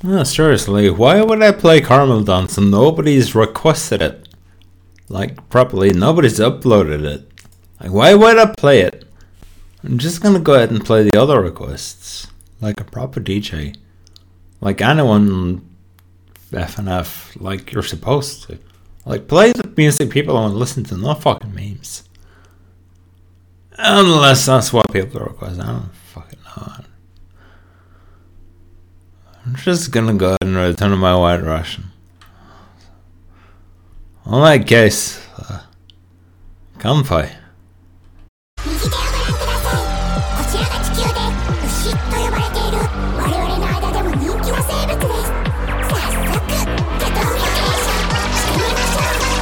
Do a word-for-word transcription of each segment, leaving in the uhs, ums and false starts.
No, seriously, why would I play Caramel Dance and nobody's requested it? Like, properly, nobody's uploaded it. Like, why would I play it? I'm just gonna go ahead and play the other requests. Like a proper D J. Like anyone F N F, like you're supposed to. Like, play the music people want to listen to, not fucking memes. Unless that's what people request. I don't fucking know. I'm just gonna go ahead and return to my White Russian. On that case, uh, Kanpai. 右手をご覧ください。こちらが地球で牛と呼ばれている我々の間でも人気の生物です。早速ケトンフィケーションしてみまし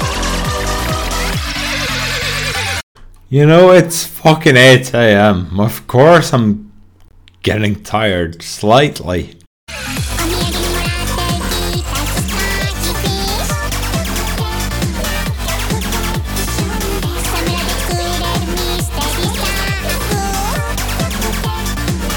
ょう。 You know, it's fucking eight a.m. Of course I'm getting tired slightly. お土産にもらってきたスタージフィッシュ。草むらで作れるミステリーサーク。この星の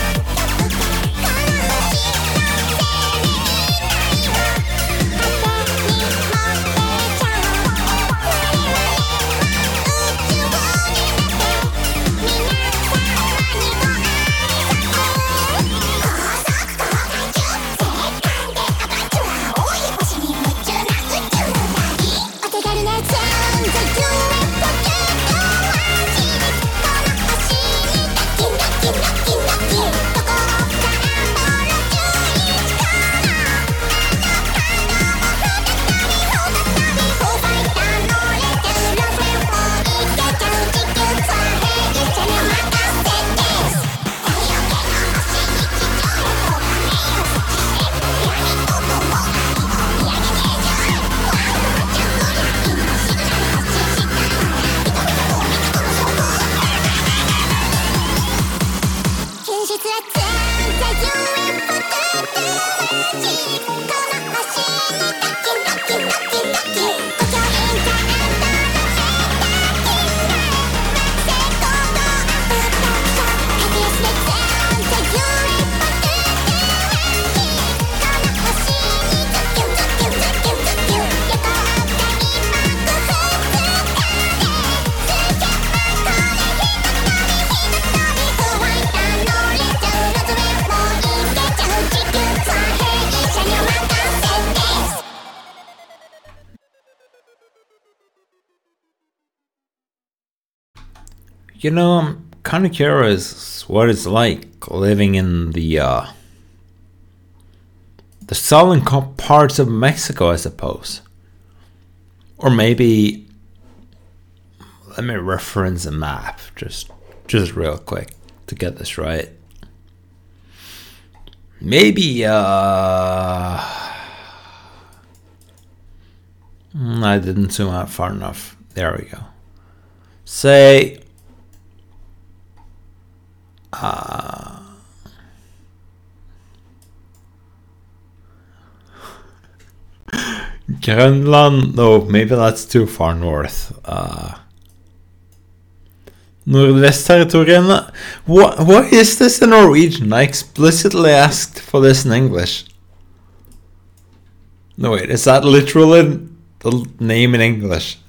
You know, I'm kind of curious what it's like living in the uh, the southern co- parts of Mexico, I suppose. Or maybe, let me reference a map just just real quick to get this right. Maybe uh, I didn't zoom out far enough. There we go. Say. Uh, Greenland? No, maybe that's too far north. Uh, Nordvestterritoriene? What? Why is this in Norwegian? I explicitly asked for this in English. No, wait, is that literally the name in English?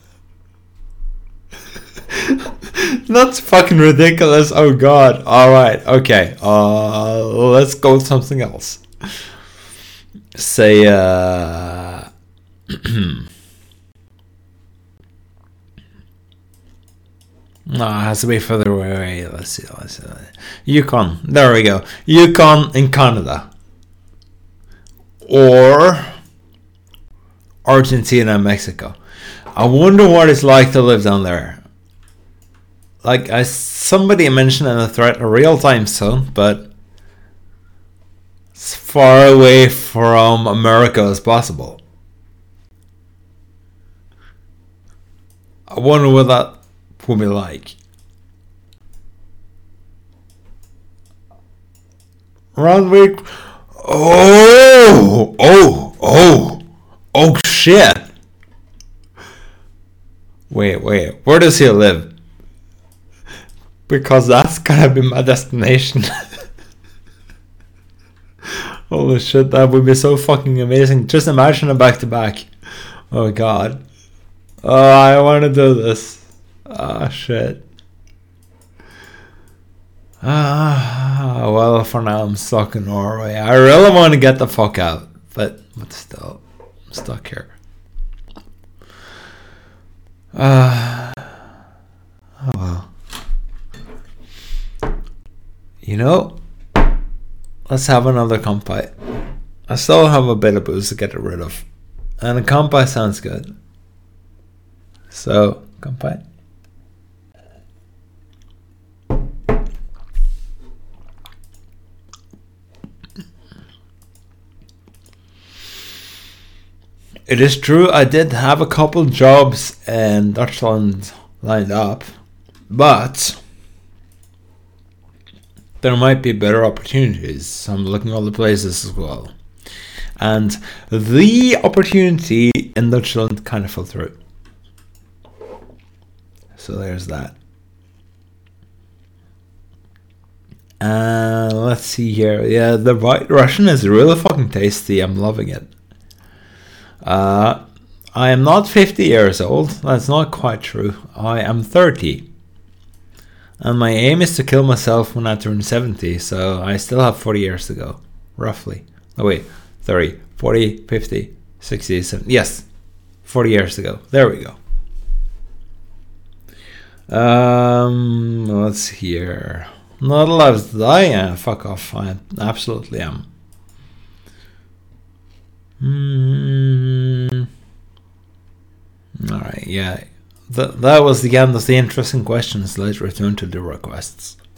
That's fucking ridiculous. Oh god. Alright, okay. Uh, let's go with something else. Say, uh... no, it has to be further away. Let's see, let's see. Yukon. There we go. Yukon in Canada. Or Argentina and Mexico. I wonder what it's like to live down there. Like, I, somebody mentioned in the thread a real-time zone, but as far away from America as possible. I wonder what that would be like. Randwick. Oh, oh, oh, oh shit. Wait, wait, where does he live? Because that's gonna be my destination. Holy shit, that would be so fucking amazing. Just imagine it back to back. Oh god. Oh, I want to do this. Ah, oh, shit. Ah, well, for now I'm stuck in Norway. I really want to get the fuck out, but but still, I'm stuck here. Ah, uh, oh well. You know, let's have another kampai. I still have a bit of booze to get rid of, and a kampai sounds good. So, kampai. It is true, I did have a couple jobs in Dutchland lined up, but there might be better opportunities. So I'm looking at other places as well. And the opportunity in Dutchland kind of fell through. So there's that. And uh, let's see here. Yeah, the White Russian is really fucking tasty. I'm loving it. Uh, I am not fifty years old. That's not quite true. I am thirty. And my aim is to kill myself when I turn seventy. So I still have forty years to go. Roughly. Oh wait. thirty, forty, fifty, sixty, seventy. Yes. forty years to go. There we go. Um, let's see here. Not allowed to die? Yeah, fuck off. I absolutely am. Mm. Alright, yeah. Th- that was the end of the interesting questions. Let's return to the requests.